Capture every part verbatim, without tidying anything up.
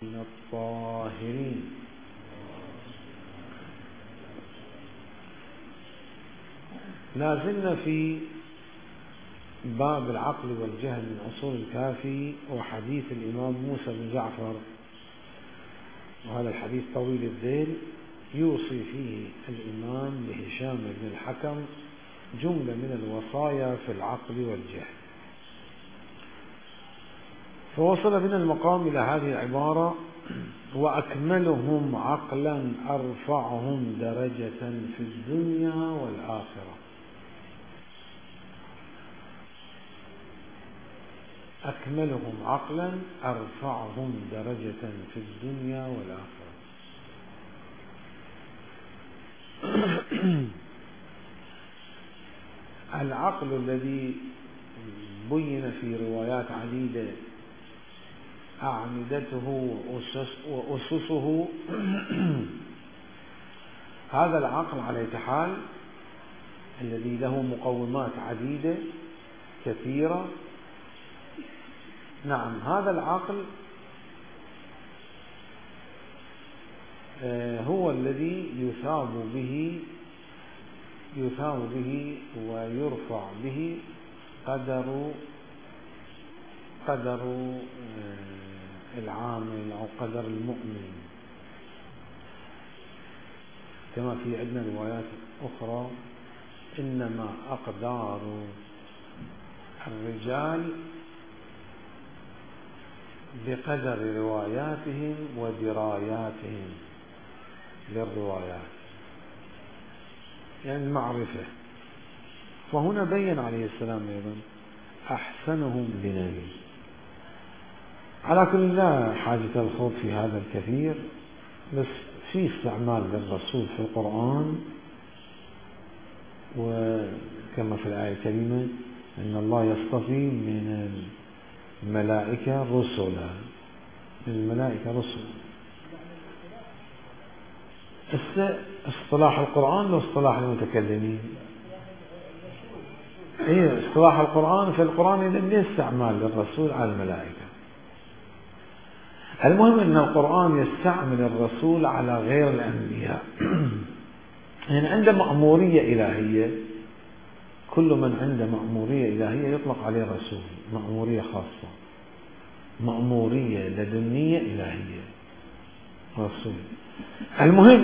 من الطاهرين. لا زلنا في باب العقل والجهل من أصول الكافي وحديث الإمام موسى بن جعفر، وهذا الحديث طويل الذيل يوصي فيه الإمام لهشام بن الحكم جملة من الوصايا في العقل والجهل. فوصل بنا المقام إلى هذه العبارة: وأكملهم عقلا أرفعهم درجة في الدنيا والآخرة. أكملهم عقلا أرفعهم درجة في الدنيا والآخرة. العقل الذي بين في روايات عديدة أعمدته وأسسه هذا العقل على حال الذي له مقومات عديدة كثيرة. نعم، هذا العقل هو الذي يثاب به يثاب به ويرفع به قدر قدر العامل أو قدر المؤمن، كما في عندنا روايات أخرى: إنما أقدار الرجال بقدر رواياتهم ودراياتهم للروايات، يعني المعرفة. فهنا بين عليه السلام أيضا أحسنهم لنبي. على كل لا حاجة الخوض في هذا الكثير، بس في استعمال للرسول في القرآن، وكما في الآية الكريمة: إن الله يصطفي من الملائكة رسلا. من الملائكة رسلا. اصطلاح القرآن واصطلاح المتكلمين. إيه، اصطلاح القرآن في القرآن إذا ليس استعمال للرسول على الملائكة. المهم أن القرآن يستعمل الرسول على غير الأنبياء. يعني عنده مأمورية إلهية، كل من عنده مأمورية إلهية يطلق عليه رسول، مأمورية خاصة، مأمورية لدنية إلهية، رسول. المهم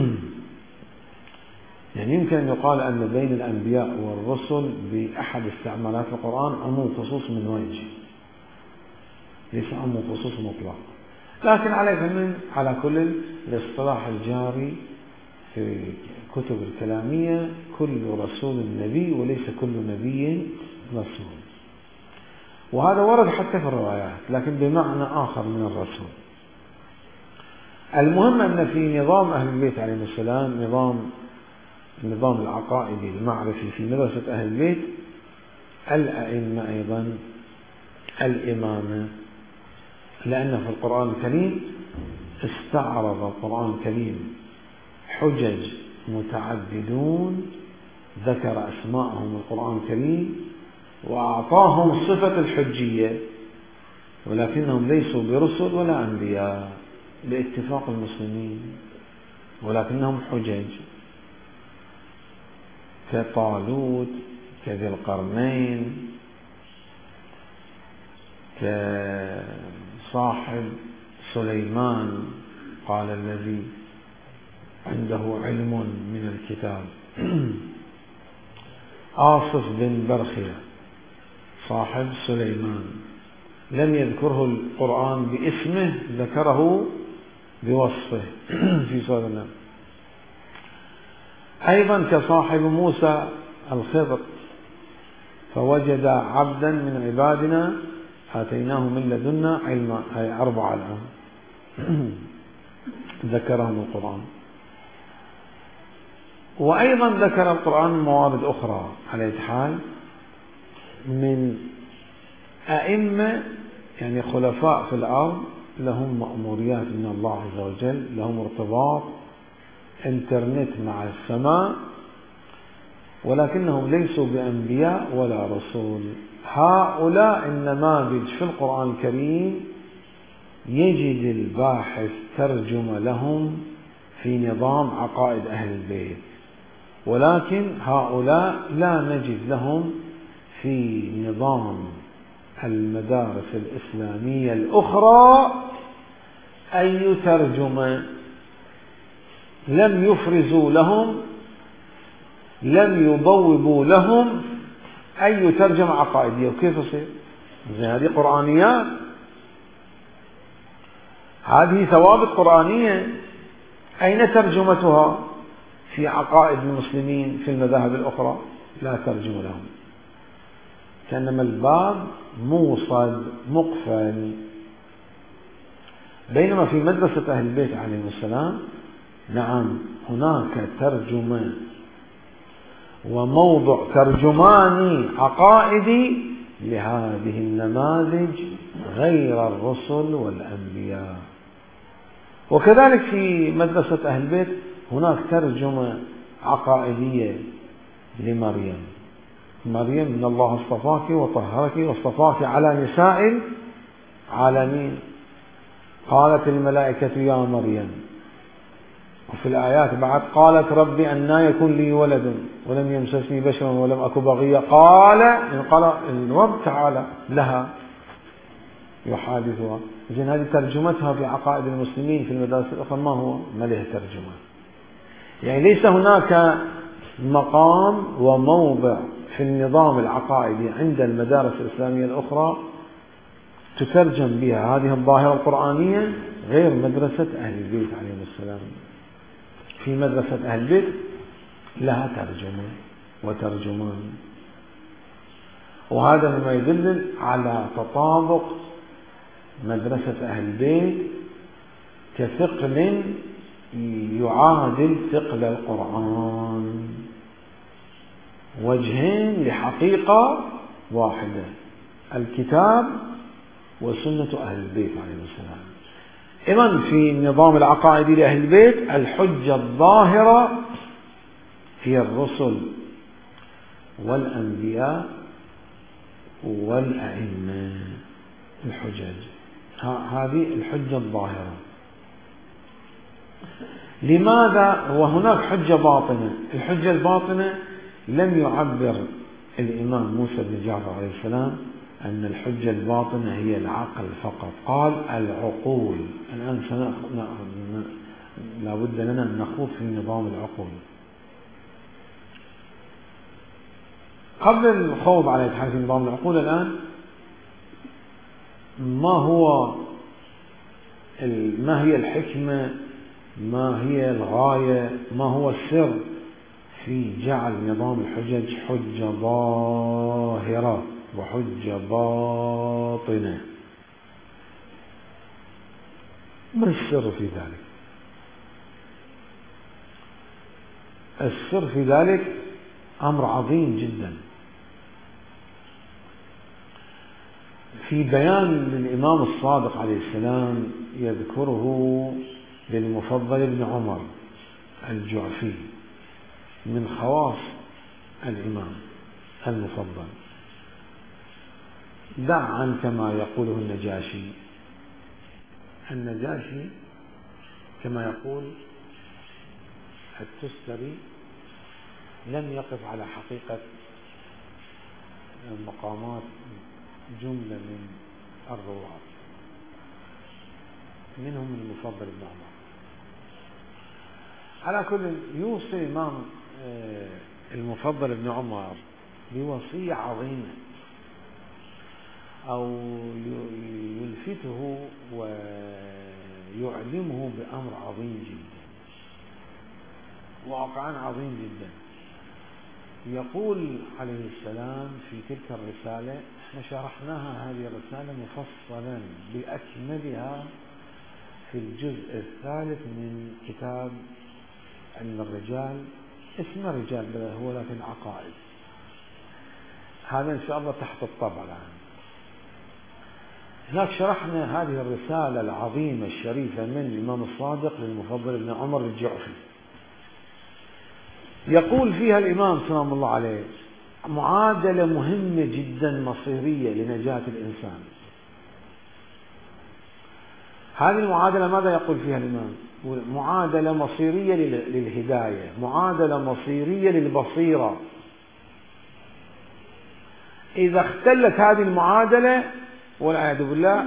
يعني يمكن أن يقال أن بين الأنبياء والرسل بأحد استعمالات القرآن عموم خصوص من وجه، ليس عموم خصوص مطلق. لكن على على كل الاصطلاح الجاري في كتب الكلامية: كل رسول نبي وليس كل نبي رسول. وهذا ورد حتى في الروايات لكن بمعنى آخر من الرسول. المهم أن في نظام أهل البيت عليهم السلام، نظام النظام العقائدي المعرفي في مدرسة أهل البيت، الأئمة أيضا الإمامة، لأن في القرآن الكريم استعرض القرآن الكريم حجج متعددون ذكر أسماءهم القرآن الكريم وأعطاهم صفة الحجية، ولكنهم ليسوا برسل ولا أنبياء باتفاق المسلمين، ولكنهم حجج كطالوت، كذي القرنين، كصاحب سليمان قال الذي عنده علم من الكتاب، آصف بن برخية صاحب سليمان لم يذكره القرآن باسمه، ذكره بوصفه في سورة النمل. أيضا كصاحب موسى الخضر: فوجد عبدا من عبادنا آتيناه من لدنا علما، أي أربعة الآن ذكرهم القرآن. وأيضا ذكر القرآن موارد أخرى على حال من أئمة، يعني خلفاء في الأرض لهم مأموريات من الله عز وجل، لهم ارتباط انترنت مع السماء، ولكنهم ليسوا بأنبياء ولا رسول. هؤلاء النماذج في القرآن الكريم يجد الباحث ترجمة لهم في نظام عقائد أهل البيت، ولكن هؤلاء لا نجد لهم في نظام المدارس الإسلامية الأخرى أي ترجمة. لم يفرزوا لهم، لم يبوبوا لهم أي ترجمة عقائدية. وكيف يصير؟ هذه قرآنيات، هذه ثوابت قرآنية، أين ترجمتها في عقائد المسلمين في المذاهب الأخرى؟ لا ترجمة لهم، كأنما الباب موصد مقفل. بينما في مدرسة أهل البيت عليهم السلام نعم هناك ترجمة وموضع ترجماني عقائدي لهذه النماذج غير الرسل والأنبياء. وكذلك في مدرسة أهل البيت هناك ترجمة عقائدية لمريم. مريم من الله اصطفاك وطهرك واصطفاك على نساء العالمين. قالت الملائكة يا مريم، وفي الآيات بعد قالت ربي أنى يكون لي ولد ولم يمسسني بشر ولم أك بغيا. قال إن قال الرب تعالى لها يحادثها. إذن هذه ترجمتها في عقائد المسلمين في المدارس الأخرى ما هو؟ ما له ترجمة. يعني ليس هناك مقام وموضع في النظام العقائدي عند المدارس الإسلامية الأخرى تترجم بها هذه الظاهرة القرآنية غير مدرسة أهل البيت عليهم السلام. في مدرسة أهل البيت لها ترجمة وترجمان، وهذا مما يدل على تطابق مدرسة أهل البيت كثقل يعادل ثقل القرآن، وجهين لحقيقة واحدة، الكتاب وسنة أهل البيت عليهم السلام. إذن في النظام العقائدي لأهل البيت الحجة الظاهرة هي الرسل والأنبياء والأئمة. الحجج هذه الحجة الظاهرة. لماذا وهناك حجة باطنة؟ الحجة الباطنة لم يعبر الإمام موسى بن جعفر عليه السلام أن الحجة الباطنة هي العقل فقط، قال العقول. الآن لا بد لنا أن نخوض في نظام العقول. قبل الخوض على في نظام العقول الآن، ما هو ما هي الحكمة، ما هي الغاية، ما هو السر في جعل نظام الحجج حجة ظاهرة وحجة باطنة؟ ما السر في ذلك؟ السر في ذلك أمر عظيم جدا. في بيان للإمام الصادق عليه السلام يذكره للمفضل بن عمر الجعفي من خواص الإمام المفضل. دع عنك ما يقوله النجاشي. النجاشي كما يقول التستري لم يقف على حقيقة مقامات جملة من الرواة، منهم المفضل بن عمر. على كل يوصي الإمام المفضل بن عمر بوصية عظيمة، أو يلفته ويعلمه بأمر عظيم جدا، واقعا عظيم جدا. يقول عليه السلام في تلك الرسالة، احنا شرحناها هذه الرسالة مفصلا بأكملها في الجزء الثالث من كتاب علم الرجال، اسمه رجال هو لكن عقائد. هذا إن شاء الله تحت الطبع الآن. هناك شرحنا هذه الرسالة العظيمة الشريفة من الإمام الصادق للمفضل بن عمر الجعفي. يقول فيها الإمام سلام الله عليه معادلة مهمة جدا مصيرية لنجاة الإنسان. هذه المعادلة ماذا يقول فيها الإمام؟ معادلة مصيرية للهداية، معادلة مصيرية للبصيرة. إذا اختلت هذه المعادلة والعياذ بالله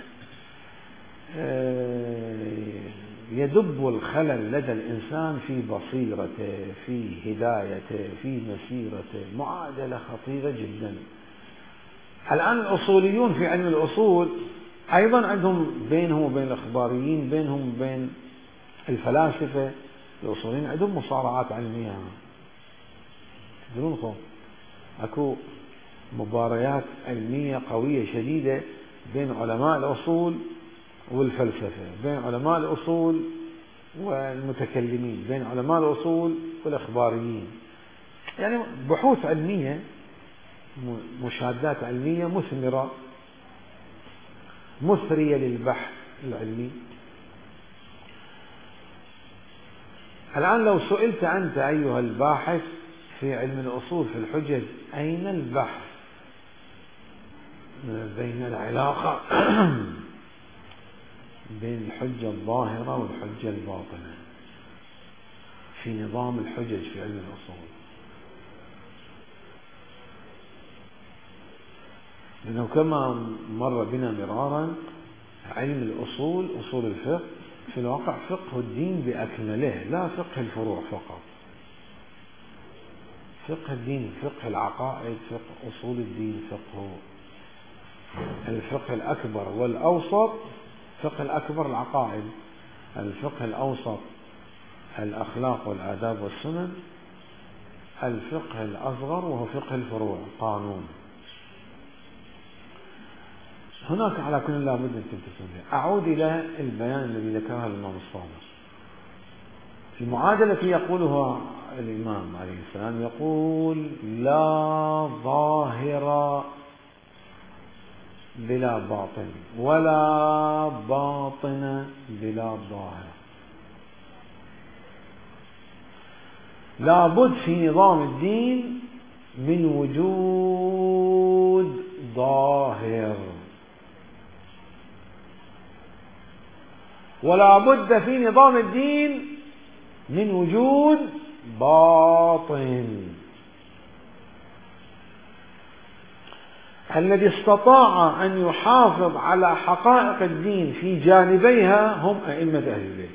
يدب الخلل لدى الإنسان في بصيرته، في هدايته، في مسيرته. معادلة خطيرة جدا. الآن الأصوليون في علم الأصول أيضا عندهم بينهم وبين الإخباريين، بينهم وبين الفلاسفة الأصوليين عندهم مصارعات علمية. تدرونكم أكو مباريات علمية قوية شديدة بين علماء الأصول والفلسفة، بين علماء الأصول والمتكلمين، بين علماء الأصول والإخباريين. يعني بحوث علمية، مشاهدات علمية مثمرة مثرية للبحث العلمي. الآن لو سئلت أنت أيها الباحث في علم الأصول في الحجج، أين البحث بين العلاقة بين الحجة الظاهرة والحجة الباطنة في نظام الحجج في علم الأصول؟ لأنه كما مر بنا مرارا علم الأصول، أصول الفقه، في الواقع فقه الدين بأكمله، لا فقه الفروع فقط. فقه الدين، فقه العقائد، فقه أصول الدين، فقه الفقه الأكبر والأوسط. فقه الأكبر العقائد، الفقه الأوسط الأخلاق والآداب والسنن، الفقه الأصغر وهو فقه الفروع قانون. هناك على كل لا بد أن تنتبهوا له. أعود إلى البيان الذي ذكره الإمام الصادق. المعادلة التي يقولها الإمام عليه السلام يقول: لا ظاهر بلا باطن، ولا باطن بلا ظاهر. لابد في نظام الدين من وجود ظاهر، ولا بد في نظام الدين من وجود باطن. الذي استطاع أن يحافظ على حقائق الدين في جانبيها هم أئمة أهل البيت.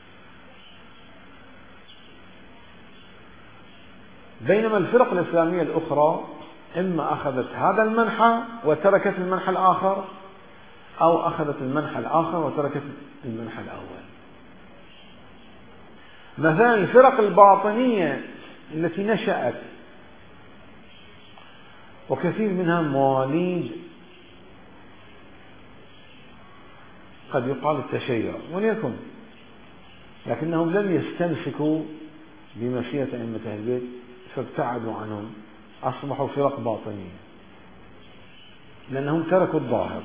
بينما الفرق الإسلامية الأخرى إما أخذت هذا المنحى وتركت المنحى الآخر، أو أخذت المنحى الآخر وتركت المنحى الأول. مثلا الفرق الباطنية التي نشأت وكثير منها مواليد قد يقال التشيع وليكن، لكنهم لم يستمسكوا بمشيئة أئمة أهل البيت فابتعدوا عنهم، أصبحوا فرق باطنية لأنهم تركوا الظاهر.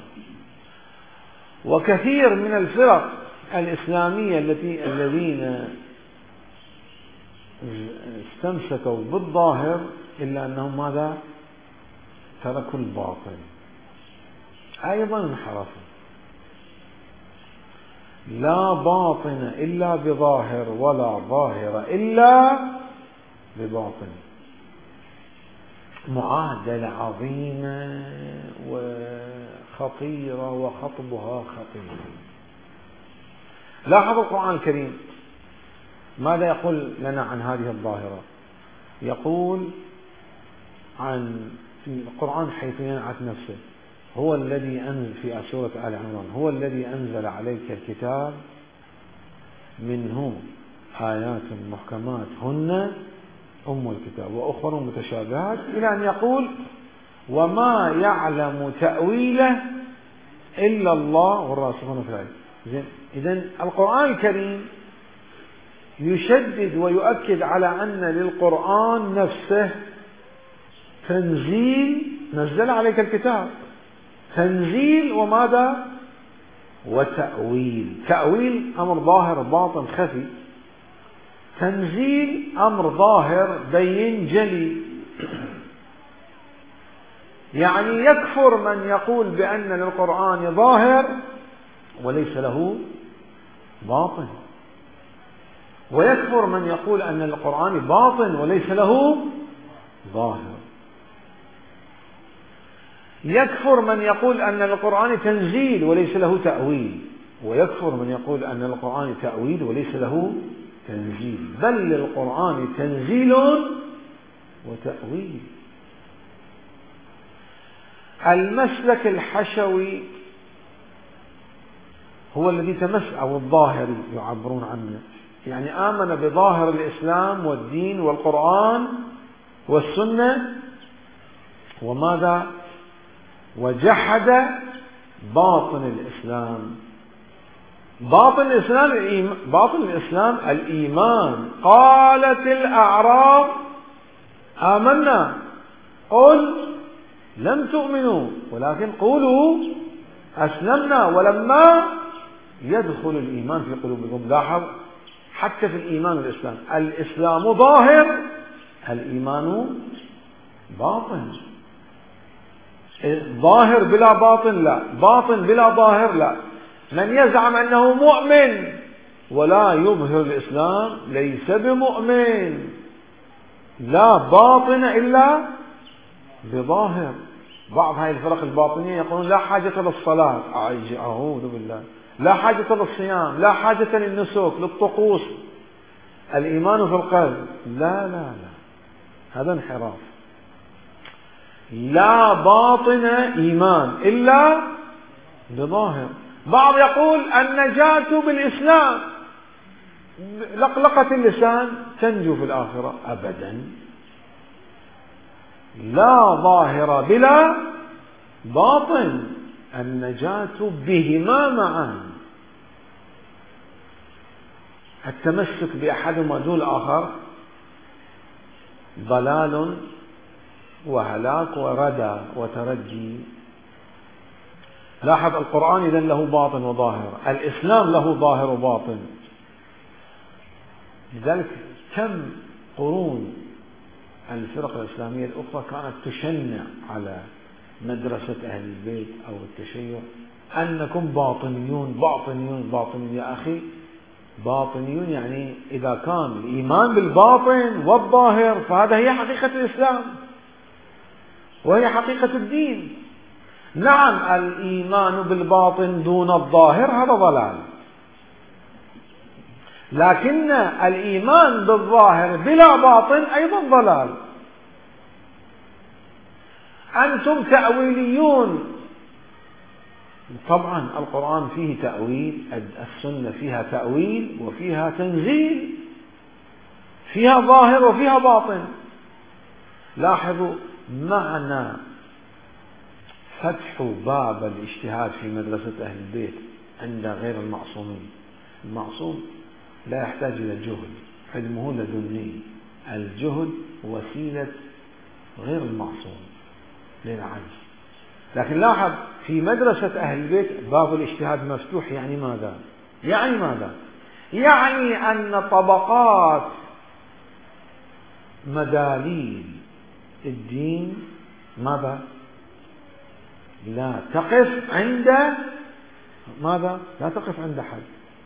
وكثير من الفرق الإسلامية التي الذين استمسكوا بالظاهر إلا أنهم ماذا؟ تركوا الباطن، أيضا انحرفوا. لا باطن إلا بظاهر، ولا ظاهر إلا بباطن. معادلة عظيمة وخطيرة وخطبها خطير. لاحظوا القرآن الكريم ماذا يقول لنا عن هذه الظاهرة؟ يقول عن القرآن حيث ينعت نفسه: هو الذي أنزل في سورة آل عمران: هو الذي أنزل عليك الكتاب منه آيات محكمات هن أم الكتاب وأخر متشابهات، إلى أن يقول: وما يعلم تأويله إلا الله والراسخون في العلم. إذن القرآن الكريم يشدد ويؤكد على أن للقرآن نفسه تنزيل، نزل عليك الكتاب، تنزيل وماذا؟ وتأويل. تأويل أمر ظاهر باطن خفي، تنزيل أمر ظاهر بين جلي. يعني يكفر من يقول بأن للقرآن ظاهر وليس له باطن، ويكفر من يقول أن القرآن باطن وليس له ظاهر. يكفر من يقول أن القرآن تنزيل وليس له تأويل، ويكفر من يقول أن القرآن تأويل وليس له تنزيل، بل للقرآن تنزيل وتأويل. المسلك الحشوي هو الذي تمسك، أو الظاهري يعبرون عنه، يعني آمن بظاهر الإسلام والدين والقرآن والسنة، وماذا؟ وجحد باطن الإسلام. باطن الإسلام الإيمان، باطن الإسلام الإيمان. قالت الأعراب آمنا قل لم تؤمنوا ولكن قولوا أسلمنا ولما يدخل الإيمان في قلوبكم. لاحظ حتى في الإيمان والإسلام، الإسلام ظاهر، الإيمان باطن. ظاهر بلا باطن لا، باطن بلا ظاهر لا. من يزعم أنه مؤمن ولا يظهر الإسلام ليس بمؤمن، لا باطن إلا بظاهر. بعض هذه الفرق الباطنية يقولون لا حاجة للصلاة، أعوذ بالله، لا حاجة للصيام، لا حاجة للنسك للطقوس، الإيمان في القلب. لا لا لا، هذا انحراف. لا باطن إيمان إلا بظاهر. بعض يقول النجاة بالإسلام، لقلقة اللسان تنجو في الآخرة. أبدا، لا ظاهر بلا باطن، النجاة بهما معا. التمسك بأحدهما دون الآخر ضلال وهلاك وردى وترجي. لاحظ القرآن إذن له باطن وظاهر، الإسلام له ظاهر وباطن. لذلك كم قرون الفرق الإسلامية الأخرى كانت تشنع على مدرسة أهل البيت أو التشيع أنكم باطنيون باطنيون باطنيون. يا أخي، باطنيون يعني إذا كان الإيمان بالباطن والظاهر فهذا هي حقيقة الإسلام وهي حقيقة الدين. نعم، الإيمان بالباطن دون الظاهر هذا ضلال، لكن الإيمان بالظاهر بلا باطن أيضا ضلال. أنتم تأويليون. طبعا القرآن فيه تأويل، السنة فيها تأويل وفيها تنزيل، فيها ظاهر وفيها باطن. لاحظوا معنى فتح باب الاجتهاد في مدرسة أهل البيت عند غير المعصومين. المعصوم لا يحتاج إلى جهد، علمه لدني. الجهد وسيلة غير المعصوم للعجز. لكن لاحظ في مدرسة أهل البيت باب الاجتهاد مفتوح. يعني ماذا؟ يعني ماذا؟ يعني أن طبقات مداليل الدين ماذا؟ لا تقف عند ماذا؟ لا تقف عند حد.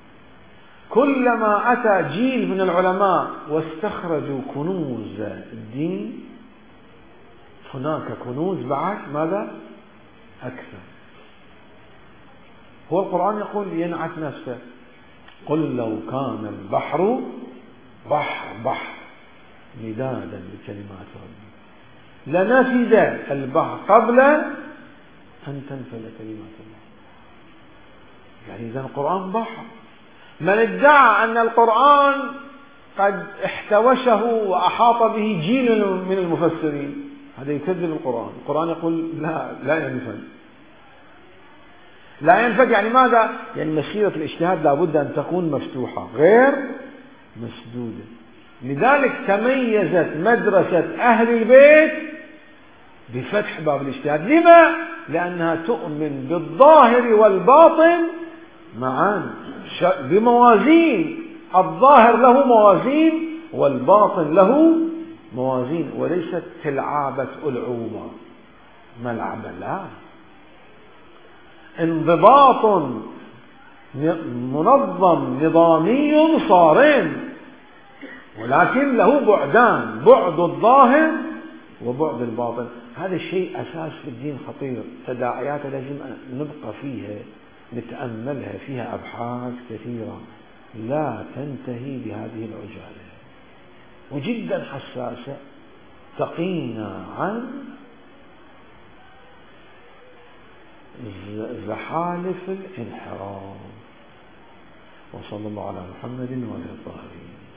كلما أتى جيل من العلماء واستخرجوا كنوز الدين، هناك كنوز بعد ماذا؟ أكثر. هو القرآن يقول ينعت نفسه، قل لو كان البحر بحر بحر مدادا لكلمات ربي لنفد البحر قبل أن تنفذ كلمات الله. يعني إذا القرآن بحر. من ادعى أن القرآن قد احتوشه وأحاط به جيل من المفسرين هذا يكذب القرآن. القرآن يقول لا لا ينفذ. لا ينفذ يعني ماذا؟ يعني مسيرة الاجتهاد لابد أن تكون مفتوحة غير مسدودة. لذلك تميزت مدرسة أهل البيت بفتح باب الاجتهاد. لما؟ لأنها تؤمن بالظاهر والباطن معا بموازين. الظاهر له موازين والباطن له موازين، وليست تلعابة ألعوبة ملعبة. لا، انضباط منظم نظامي صارم، ولكن له بعدان، بعد الظاهر وبعد الباطن. هذا الشيء أساس في الدين خطير، تداعياته لازم نبقى فيها نتأملها، فيها أبحاث كثيرة لا تنتهي بهذه العجالة، وجدا حساسة تقينا عن زحالف الانحراف. وصلى الله على محمد وعلى آله الطاهرين.